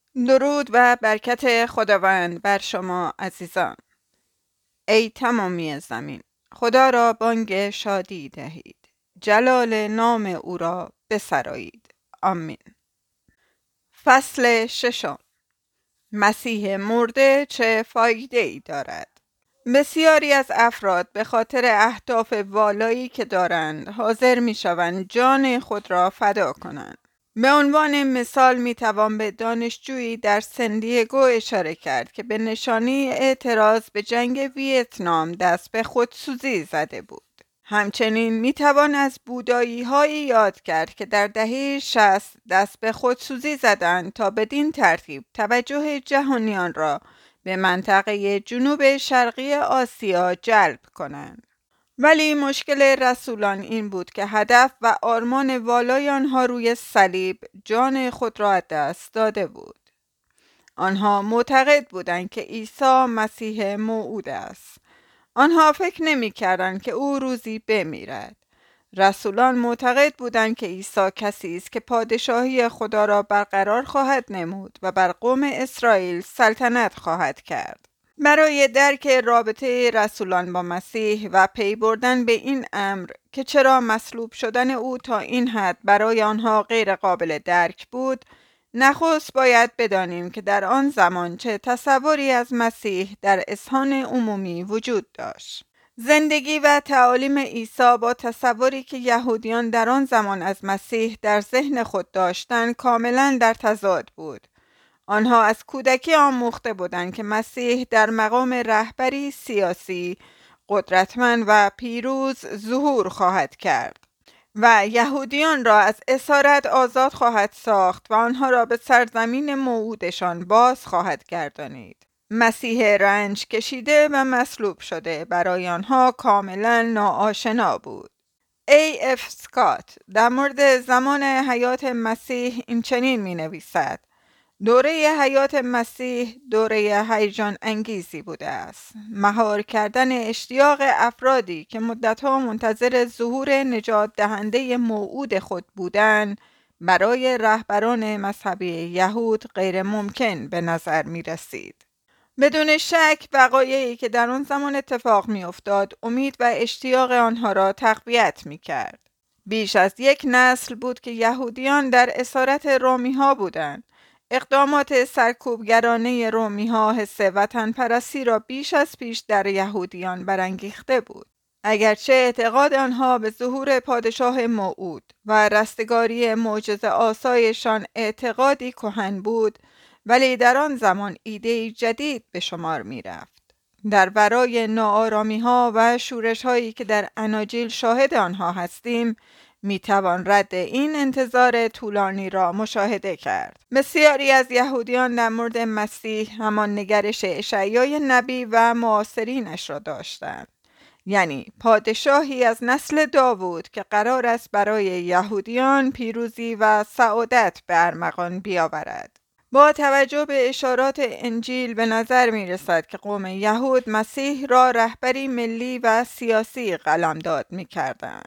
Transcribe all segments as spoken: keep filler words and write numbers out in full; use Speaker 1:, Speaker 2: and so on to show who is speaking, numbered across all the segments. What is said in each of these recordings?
Speaker 1: درود و برکت خداوند بر شما عزیزان. ای تمامی زمین، خدا را بانگ شادی دهید، جلال نام او را بسرایید. آمین. فصل ششم. مسیح مرده چه فایده ای دارد؟ بسیاری از افراد به خاطر اهداف والایی که دارند حاضر می شوند جان خود را فدا کنند. به عنوان مثال می توان به دانشجویی در سندیگو اشاره کرد که به نشانی اعتراض به جنگ ویتنام دست به خودسوزی زده بود. همچنین می توان از بودایی هایی یاد کرد که در دهه شصت دست به خودسوزی زدند تا بدین ترتیب توجه جهانیان را به منطقه جنوب شرقی آسیا جلب کنند. ولی مشکل رسولان این بود که هدف و آرمان والای آنها روی صلیب جان خود را از دست داده بود. آنها معتقد بودند که عیسی مسیح موعود است. آنها فکر نمی کردند که او روزی بمیرد. رسولان معتقد بودند که عیسی کسی است که پادشاهی خدا را برقرار خواهد نمود و بر قوم اسرائیل سلطنت خواهد کرد. برای درک رابطه رسولان با مسیح و پی بردن به این امر که چرا مصلوب شدن او تا این حد برای آنها غیر قابل درک بود، نخست باید بدانیم که در آن زمان چه تصوری از مسیح در اذهان عمومی وجود داشت. زندگی و تعالیم عیسی با تصوری که یهودیان در آن زمان از مسیح در ذهن خود داشتند کاملا در تضاد بود. آنها از کودکی آموخته بودند که مسیح در مقام رهبری سیاسی قدرتمند و پیروز ظهور خواهد کرد و یهودیان را از اسارت آزاد خواهد ساخت و آنها را به سرزمین موعودشان باز خواهد گردانید. مسیح رنج کشیده و مصلوب شده برای آنها کاملا ناآشنا بود. ای اف سکات در مورد زمان حیات مسیح این چنین می نویسد: دوره حیات مسیح دوره هیجان انگیزی بوده است. مهار کردن اشتیاق افرادی که مدتها منتظر ظهور نجات دهنده موعود خود بودند برای رهبران مذهبی یهود غیر ممکن به نظر می رسید. بدون شک وقایعی که در آن زمان اتفاق می افتاد امید و اشتیاق آنها را تقویت می کرد. بیش از یک نسل بود که یهودیان در اسارت رومی ها بودند. اقدامات سرکوبگرانه رومی ها حس وطن پرستی را بیش از پیش در یهودیان برانگیخته بود. اگرچه اعتقاد آنها به ظهور پادشاه موعود و رستگاری معجزه آسایشان اعتقادی کهن بود، ولی در آن زمان ایده جدید به شمار می رفت. در برای ناآرامی ها و شورش هایی که در اناجیل شاهد آنها هستیم، می توان رد این انتظار طولانی را مشاهده کرد. بسیاری از یهودیان در مورد مسیح همان نگرش اشعیای نبی و معاصرینش را داشتند، یعنی پادشاهی از نسل داوود که قرار است برای یهودیان پیروزی و سعادت به ارمغان بیاورد. با توجه به اشارات انجیل به نظر می رسد که قوم یهود مسیح را رهبری ملی و سیاسی قلمداد می کردند.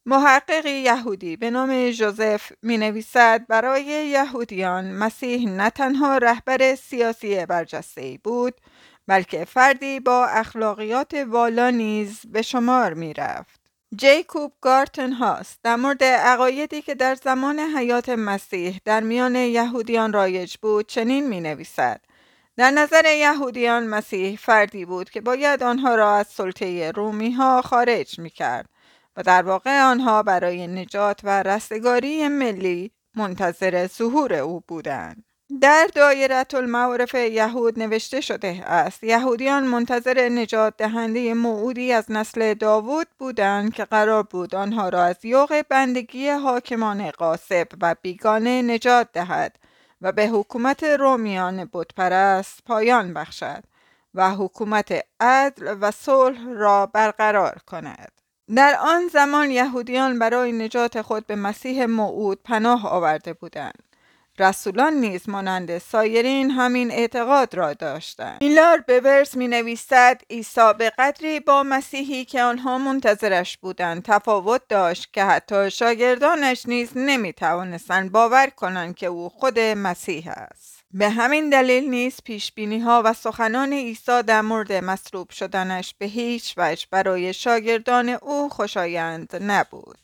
Speaker 1: محققی یهودی به نام ژوزف می نویسد برای یهودیان مسیح نه تنها رهبر سیاسی برجسته‌ای بود، بلکه فردی با اخلاقیات والا نیز به شمار می رفت. جیکوب گارتن هاست در مورد عقایدی که در زمان حیات مسیح در میان یهودیان رایج بود چنین می نویسد: در نظر یهودیان مسیح فردی بود که باید آنها را از سلطه رومی ها خارج می کرد و در واقع آنها برای نجات و رستگاری ملی منتظر ظهور او بودند. در دایره المعارف یهود نوشته شده است: یهودیان منتظر نجات دهنده موعودی از نسل داوود بودند که قرار بود آنها را از یوغ بندگی حاکمان غاصب و بیگانه نجات دهد و به حکومت رومیان بتپرست پایان بخشد و حکومت عدل و صلح را برقرار کند. در آن زمان یهودیان برای نجات خود به مسیح موعود پناه آورده بودند. رسولان نیز مانند سایرین همین اعتقاد را داشتند. میلار بورز می نویسد عیسی به قدری با مسیحی که آنها منتظرش بودند تفاوت داشت که حتی شاگردانش نیز نمی توانستند باور کنند که او خود مسیح است. به همین دلیل نیز پیشبینی ها و سخنان عیسی در مورد مصلوب شدنش به هیچ وجه برای شاگردان او خوشایند نبود.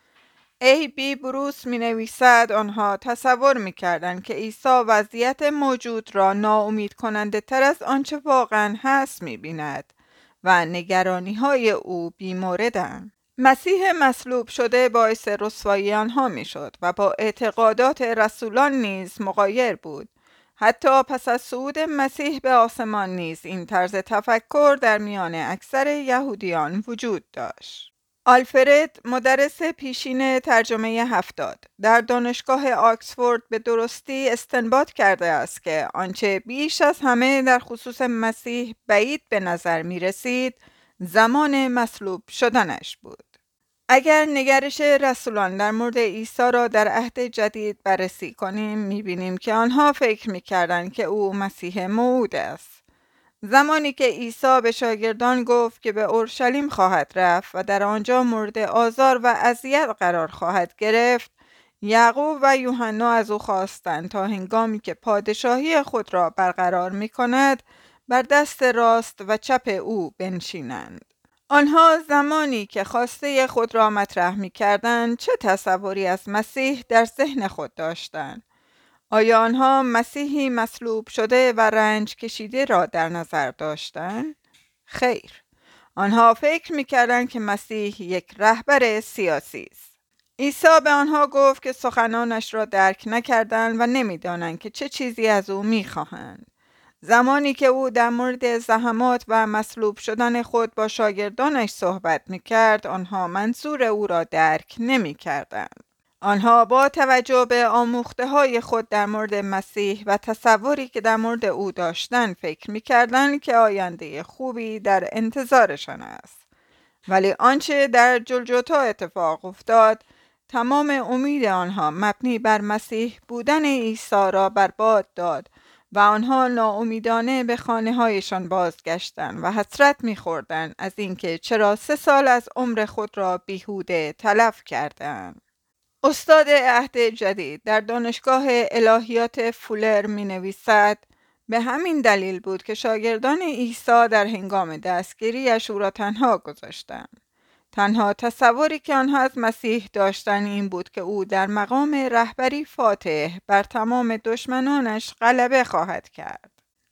Speaker 1: ای بی بروس می نویسد آنها تصور می کردند که عیسی وضعیت موجود را ناامید کننده تر از آنچه واقعا هست می بیند و نگرانی های او بی‌موردند. مسیح مصلوب شده باعث رسوایی آنها می شد و با اعتقادات رسولان نیز مغایر بود. حتی پس از صعود مسیح به آسمان نیز این طرز تفکر در میان اکثر یهودیان وجود داشت. آلفرد، مدرس پیشین ترجمه هفتاد، در دانشگاه آکسفورد به درستی استنباط کرده است که آنچه بیش از همه در خصوص مسیح بعید به نظر می رسید زمان مصلوب شدنش بود. اگر نگرش رسولان در مورد عیسی را در عهد جدید بررسی کنیم می‌بینیم که آنها فکر می‌کردند که او مسیح موعود است. زمانی که عیسی به شاگردان گفت که به اورشلیم خواهد رفت و در آنجا مورد آزار و اذیت قرار خواهد گرفت، یعقوب و یوحنا از او خواستند تا هنگامی که پادشاهی خود را برقرار می‌کند بر دست راست و چپ او بنشینند. آنها زمانی که خواسته خود را مطرح می کردند چه تصوری از مسیح در ذهن خود داشتند؟ آیا آنها مسیحی مصلوب شده و رنج کشیده را در نظر داشتند؟ خیر، آنها فکر می کردند که مسیح یک رهبر سیاسی است. عیسی به آنها گفت که سخنانش را درک نکردند و نمی دانند که چه چیزی از او می خواهند. زمانی که او در مورد زحمات و مصلوب شدن خود با شاگردانش صحبت می کرد، آنها منظور او را درک نمی کردند. آنها با توجه به آموخته های خود در مورد مسیح و تصوری که در مورد او داشتند فکر می کردند که آینده خوبی در انتظارشان است. ولی آنچه در جلجتا اتفاق افتاد، تمام امید آنها مبنی بر مسیح بودن عیسی را برباد داد و آنها ناامیدانه به خانه هایشان بازگشتند و حسرت می‌خوردند از اینکه چرا سه سال از عمر خود را بیهوده تلف کردند. استاد عهد جدید در دانشگاه الهیات فولر می نویسد به همین دلیل بود که شاگردان عیسی در هنگام دستگیریش او را تنها گذاشتند. تنها تصوری که آنها از مسیح داشتند این بود که او در مقام رهبری فاتح بر تمام دشمنانش غلبه خواهد کرد.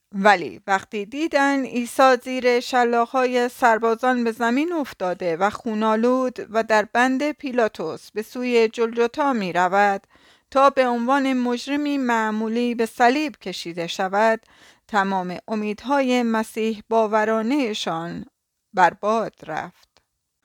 Speaker 1: ولی وقتی دیدن عیسی زیر شلاق‌های سربازان به زمین افتاده و خونالود و در بند پیلاتوس به سوی جلجتا می رود تا به عنوان مجرمی معمولی به صلیب کشیده شود، تمام امیدهای مسیح باورانه‌شان برباد رفت.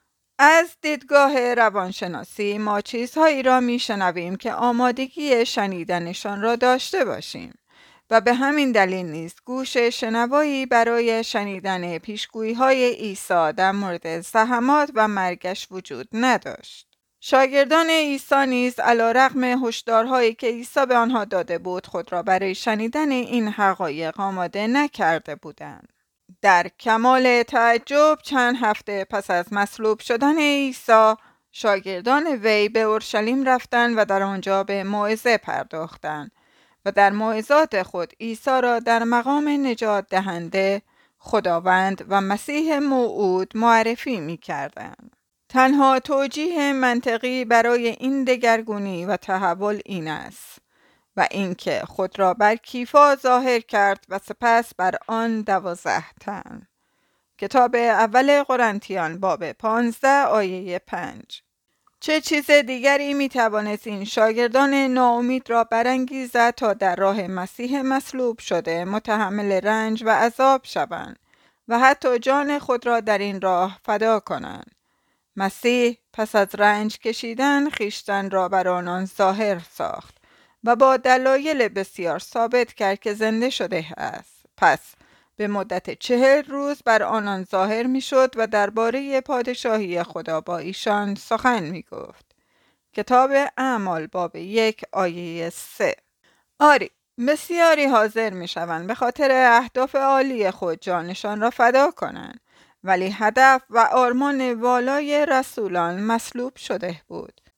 Speaker 1: از دیدگاه روانشناسی ما چیزهایی را می شنویم که آمادگی شنیدنشان را داشته باشیم و به همین دلیل نیست گوش شنوایی برای شنیدن پیشگویی‌های عیسی در مورد زحمات و مرگش وجود نداشت. شاگردان عیسی نیز علیرغم هشدارهایی که عیسی به آنها داده بود خود را برای شنیدن این حقایق آماده نکرده بودند. در کمال تعجب چند هفته پس از مصلوب شدن عیسی، شاگردان وی به اورشلیم رفتند و در آنجا به موعظه پرداختند و در موعظات خود عیسی را در مقام نجات دهنده، خداوند و مسیح موعود معرفی می کردند. تنها توجیه منطقی برای این دگرگونی و تحول این است و اینکه خود را بر کیفا ظاهر کرد و سپس بر آن دوازده تن. کتاب اول قرنتیان باب پانزده آیه پنج. چه چیز دیگری می توانست این شاگردان ناامید را برانگیزد تا در راه مسیح مصلوب شده متحمل رنج و عذاب شوند و حتی جان خود را در این راه فدا کنند. مسیح پس از رنج کشیدن خویشتن را بر آنان ظاهر ساخت و با دلایل بسیار ثابت کرد که زنده شده است. پس به مدت چهل روز بر آنان ظاهر می شد و درباره پادشاهی خدا با ایشان سخن می گفت. کتاب اعمال باب یک آیه سه. آری، بسیاری حاضر می شوند به خاطر اهداف عالی خود جانشان را فدا کنند، ولی هدف و آرمان والای رسولان مصلوب شده بود.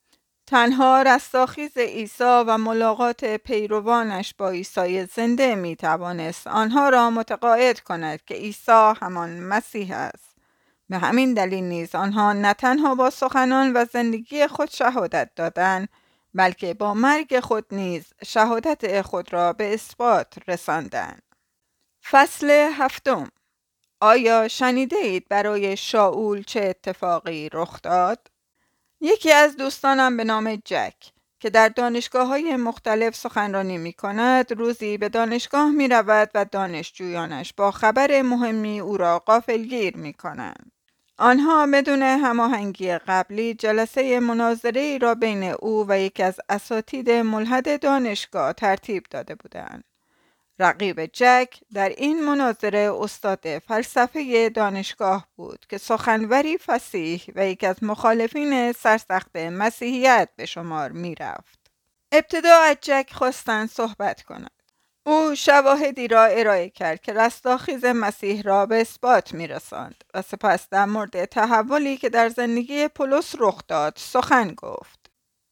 Speaker 1: تنها رستاخیز عیسی و ملاقات پیروانش با عیسی زنده می توانست آنها را متقاعد کند که عیسی همان مسیح است. به همین دلیل نیز آنها نه تنها با سخنان و زندگی خود شهادت دادند، بلکه با مرگ خود نیز شهادت خود را به اثبات رساندند. فصل هفتم. آیا شنیده اید برای شاول چه اتفاقی رخ داد؟ یکی از دوستانم به نام جک که در دانشگاه‌های مختلف سخنرانی می کند، روزی به دانشگاه می رود و دانشجویانش با خبر مهمی او را غافلگیر می کنند. آنها بدون هماهنگی قبلی جلسه مناظره را بین او و یکی از اساتید ملحد دانشگاه ترتیب داده بودند. رقیب جک در این مناظره استاد فلسفه دانشگاه بود که سخنوری فصیح و یکی از مخالفین سرسخت مسیحیت به شمار می رفت. ابتدا از جک خواستند صحبت کند. او شواهدی را ارائه کرد که رستاخیز مسیح را به اثبات می رساند و سپس در مورد تحولی که در زندگی پولس رخ داد سخن گفت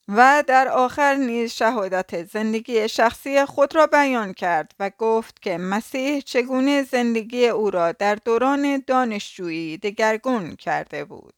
Speaker 1: و در آخر نیز شهادت زندگی شخصی خود را بیان کرد و گفت که مسیح چگونه زندگی او را در دوران دانشجویی دگرگون کرده بود.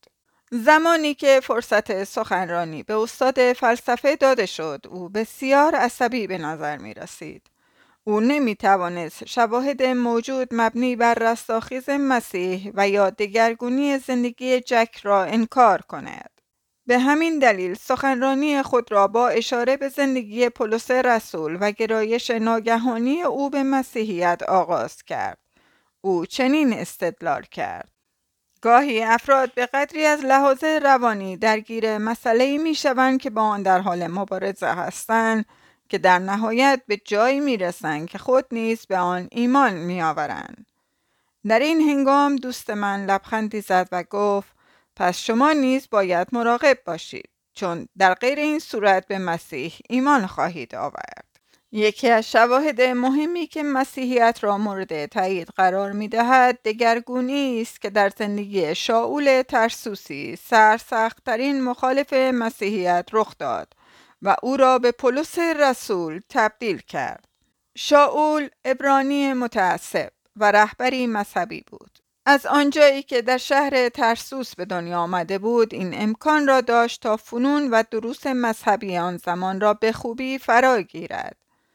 Speaker 1: زمانی که فرصت سخنرانی به استاد فلسفه داده شد، او بسیار عصبی به نظر می رسید. او نمی توانست شواهد موجود مبنی بر رستاخیز مسیح و یا دگرگونی زندگی جک را انکار کند. به همین دلیل سخنرانی خود را با اشاره به زندگی پولس رسول و گرایش ناگهانی او به مسیحیت آغاز کرد. او چنین استدلال کرد: گاهی افراد به قدری از لحاظ روانی درگیر مسئله‌ای می‌شوند که با آن در حال مبارزه هستند که در نهایت به جایی می‌رسند که خود نیز به آن ایمان می‌آورند. در این هنگام دوست من لبخندی زد و گفت: پس شما نیز باید مراقب باشید، چون در غیر این صورت به مسیح ایمان خواهید آورد. یکی از شواهد مهمی که مسیحیت را مورد تایید قرار می دهد دگرگونی است که در زندگی شاول ترسوسی سرسخت‌ترین مخالف مسیحیت رخ داد و او را به پولس رسول تبدیل کرد. شاول عبرانی متعصب و رهبری مذهبی بود. از آنجایی که در شهر ترسوس به دنیا آمده بود، این امکان را داشت تا فنون و دروس مذهبی آن زمان را به خوبی فرا گیرد.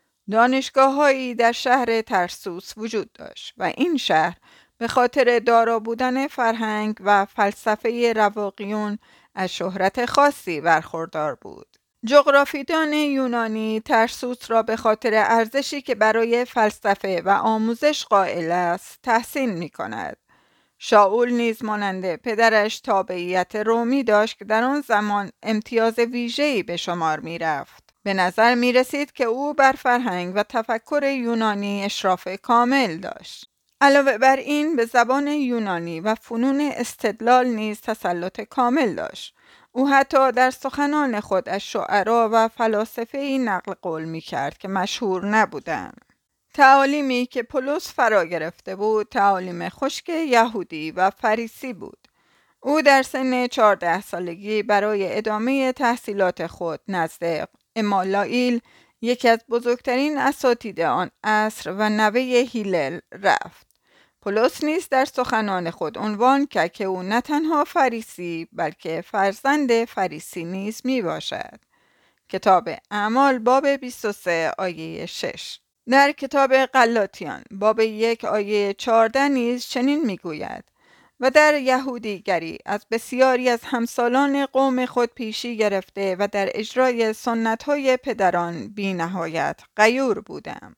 Speaker 1: دانشگاه‌هایی در شهر ترسوس وجود داشت و این شهر به خاطر دارا بودن فرهنگ و فلسفه رواقیون از شهرت خاصی برخوردار بود. جغرافیدان یونانی ترسوس را به خاطر ارزشی که برای فلسفه و آموزش قائل است تحسین می کند. شاول نیز مانند پدرش تابعیت رومی داشت که در آن زمان امتیاز ویژه‌ای به شمار می رفت. به نظر می رسید که او بر فرهنگ و تفکر یونانی اشراف کامل داشت. علاوه بر این به زبان یونانی و فنون استدلال نیز تسلط کامل داشت. او حتی در سخنان خود از شعرا و فلاسفه‌ای نقل قول می کرد که مشهور نبودند. تعالیمی که پولس فرا گرفته بود تعالیم خشک یهودی و فریسی بود. او در سن چهارده سالگی برای ادامه تحصیلات خود نزد امالائیل، یکی از بزرگترین اساتید آن عصر و نوه هیلل، رفت. پولس نیز در سخنان خود عنوان کرد که او نه تنها فریسی بلکه فرزند فریسی نیز می باشد. کتاب اعمال باب بیست و سه آیه شش. در کتاب غلاطیان باب یک آیه چهارده نیز چنین می گوید: و در یهودیگری از بسیاری از همسالان قوم خود پیشی گرفته و در اجرای سنت‌های پدران بی نهایت غیور بودم.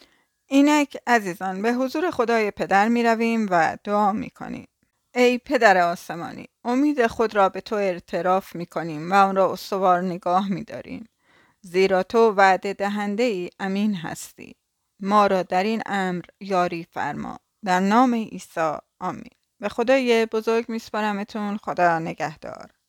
Speaker 1: اینک عزیزان به حضور خدای پدر می رویم و دعا می کنیم. ای پدر آسمانی، امید خود را به تو اعتراف می کنیم و آن را استوار نگاه می داریم. زیرا تو وعده دهنده ای امین هستی. ما را در این امر یاری فرما. در نام عیسی آمین. به خدای بزرگ می سپارمتون. خدا نگهدار.